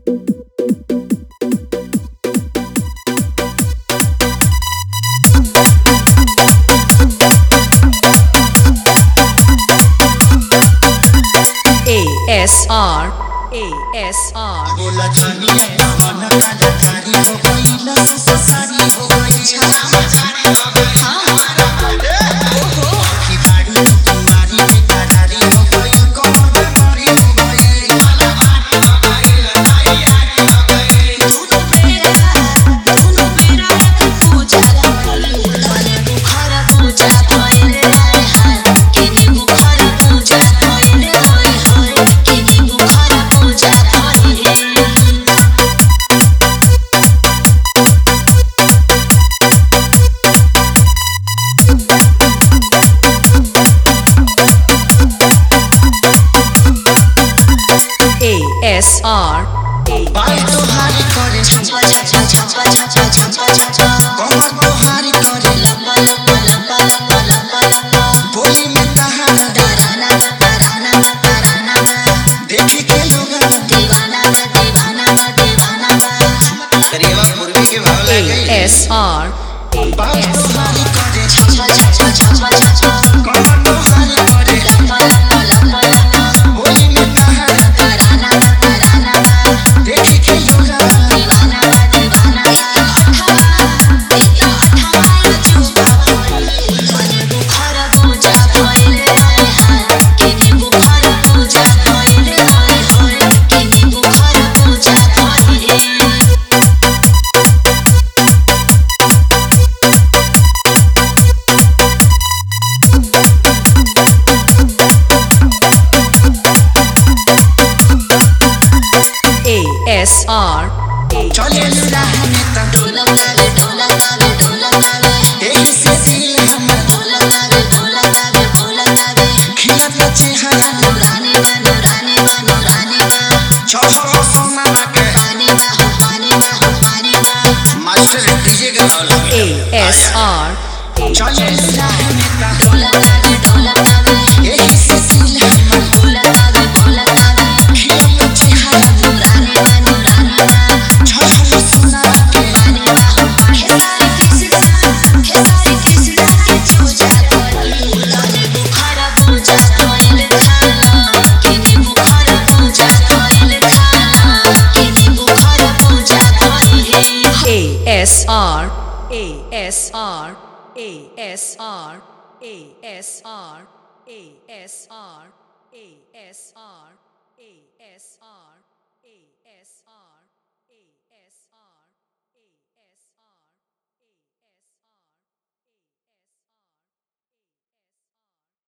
ASR ASR बोला जानिए मन काला कारी हो गई लस ससारी हो गई छाला छारी हो गई ओहो की बाड़ी तुम्हारी बेकरारी हो गई कौन बीमारी हो गई माला मारी हो गई लड़ाई यारी हो गई दोनों बेरा पूजा भइले बुखार पूजा भइले हाय केनी बुखार पूजा भइले हाय हाय केनी बुखार पूजा भइले ASR बाल तोहारी करे छपा छपा छपा छपा छपा छपा कमर तोहारी करे लपा लपा लपा लपा लपा लपा बोली में तहारा तराना तराना तराना देखी के लोग दीवाना दीवाना दीवाना करिएवा पूर्वी के भाव ले गई ASR बाल तोहारी करे छपा छपा छपा छपा कमर तोहारी करे लपा लपा लपा लपा बोली में तहारा तराना तराना देखी के लोग दीवाना दीवाना इतना अठाया चुपा भइले बुखार पूजा भइले हाय केनी बुखार पूजा भइले हाय हाय केनी बुखार पूजा भइले ASR चले राह में त ढोलक लागे ढोलक लागे ढोलक लागे एही से दिल हमर ढोलक लागे ढोलक लागे ढोलक लागे खिलत चेहरा नूरानी बा नूरानी बा नूरानी बा चढ़ो सोना के पानी बा हो पानी बा हो पानी बा मास्टर डीजे का भाव लगे ASR चले राह में त ढोलक लागे ढोलक लागे एही से दिल हमर ढोलक लागे ढोलक लागे खिलत चेहरा नूरानी बा नूरानी बा चढ़ो सोना के पानी बा हो खेसारी कृष्णा के पूजा भइले बुखार पूजा भइले खाना केनी बुखार पूजा भइले खाना केनी बुखार पूजा भइले ASR ASR ASR ASR ASR ASR ASR ASR